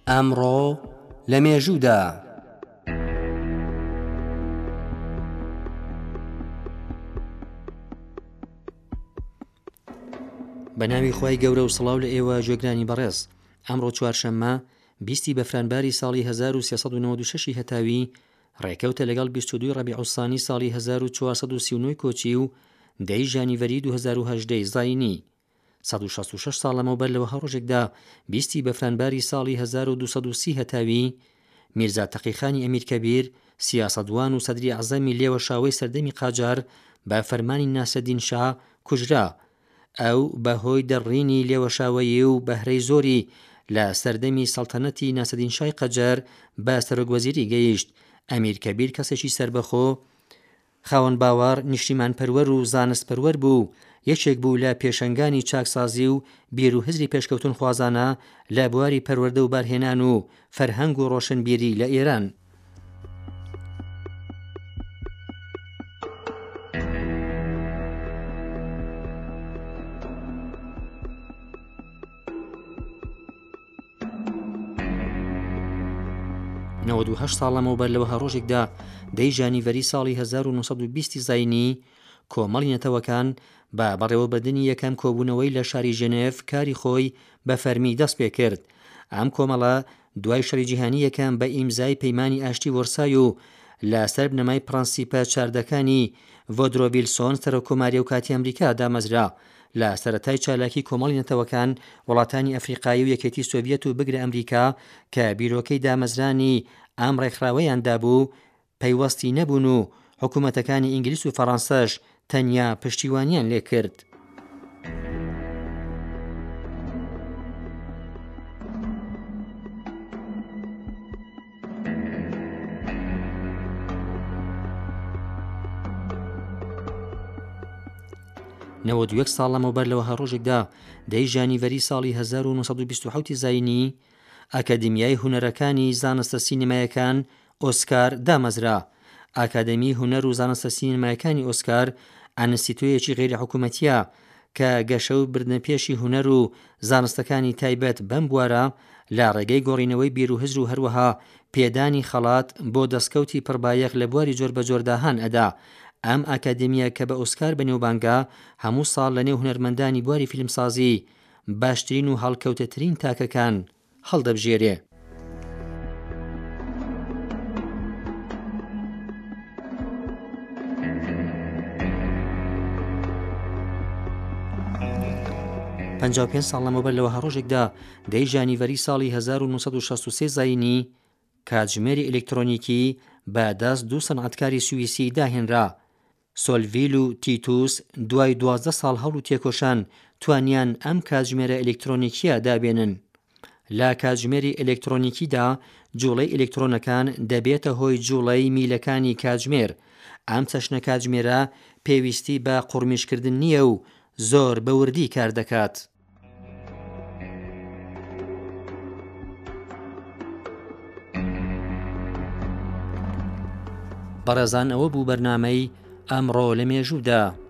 ئەمڕۆ لە مێژوودا بە ناوی خوای گەورە و سڵاو لە ئێوە گوێگرانی بەڕێز. ئەمڕۆ چوارشەممە 20 بەفرانباری ساڵی 1396 هەتاوی ڕێکەوتە لەگەڵ 22 ڕەبیع الثانی ساڵی 1439 کۆچی و 10 ژانیڤەری 2018 زاینی. 166 ساڵ لەمەوبەر لەوە هەڕۆژێکدا 20 بەفرانباری ساڵی 1230 هەتاوی میرزا تەقیخانی ئەمیرکەبیر سیاسەدوان و سەدری عەزەمی لێوە شاوەی سەردەمی قاجار بە فەرمانی ناسەدین شا کوژرا. ئەو بەهۆی دەڕینی لێوەشاوەیی و بەهرەی زۆری لە سەردەمی سەڵتەنەتی ناسەدین شای قەجار بە سەرۆکوەزیری گەیشت. ئەمیرکەبیر کەسێکی سربەخۆ، خاوەن باوەڕ، نیشتیمانپەروەر و زانستپەروەر بوو. یەکێک بوو لە پێشەنگانی چاکسازی و بیر و هزری پێشکەوتن خوازانە لە بواری پەروەردە و بارهێنان و فەرهەنگ و ڕۆشنبیری لە ئێران. نەوەد و هەشت ساڵ لەمەوبەر لەوە هەڕۆژێکدا 10 ژانیڤەری ساڵی 1920 زاینی کۆمەڵی نەتەوەکان بە بەڕێوەبردننی یەکەم کۆبوونەوەی لە شاری ژنێڤ کاری خۆی بە فەرمی دەست پێ کرد. ئەم کۆمەڵە دوای شەڕی جیهانی یەکەم بە ئیمزای پەیمانی ئاشتی وەرسای و لە سەر بنەمای پرەنسیپە چاردەکانی ڤۆدرۆ ڤیلسۆن سەرۆکۆماریە و کاتی ئەمریکا دامەزرا. لە سەرەتای چالاکی کۆمەڵی نەتەوەکان وڵاتانی ئەفریقایی و یەکێتی سۆڤیەت و بگرە ئەمریکا کە بیرۆکەی دامەزرانی ئەم ڕێکخراوەیاندا بوو پەیوەستی نەبوون و حکوومەتەکانی ئینگلیس و فەڕەنسەش تەنیا پشتیوانیان لێ کرد. نەوەد و یەک ساڵ لەمەوبەر لەوە هەڕۆژێکدا 10 ژانیڤەری ساڵی 1927 زاینی ئاکادمیای هونەرەکانی زانستە سینەمایەکان ئۆسکار دامەزرا. ئاکادمی هونەر و زانستە سینەمایەکانی ئۆسکار ئانستیتویەکی غیرحکوومەتیە کە گەشە و بردنەپێشی هونەر و زانستەکانی تایبەت بەم بوارە لە ڕێگەی گۆڕینەوەی بیر و هزر و هەروەها پێدانی خەڵات بۆ دەستکەوتی پڕبایەخ لە بواری جۆر بە جۆرداهان ئەدا. ئەم ئاکادمیە کە بە ئۆسکار بەنێوبانگە هەموو ساڵ لە نێو هونەرمەندانی بواری فیلمسازی باشترین و هەڵکەوتەترین تاکەکان هەڵدەبژێرێ. پەنجاو و پێنج ساڵ لەمەوبەر لەوە هەڕۆژێکدا 10 ژانیڤەری ساڵی 1963 زاینی کاتژمێری ئێلکترۆنیکی بە دەست دوو سەنعەتکاری سویسی داهێنرا. سۆلڤیل و تیتوس دوای 12 ساڵ هەڵ و تێکۆشان توانیان ئەم کاتژمێرە ئێلکترۆنیکیە دابێنن. لە کاتژمێری ئێلکترۆنیکیدا جوڵەی ئێلکترۆنەکان دەبێتە هۆی جوڵەی میلەکانی کاتژمێر. ئەم چەشنە کاتژمێرە پێویستی بە قوڕمیشکردن نییە و زۆر بە وردی کار دەکات. بەڕێزان ئەوە بوو بەرنامەی ئەمڕۆ لە مێژوودا.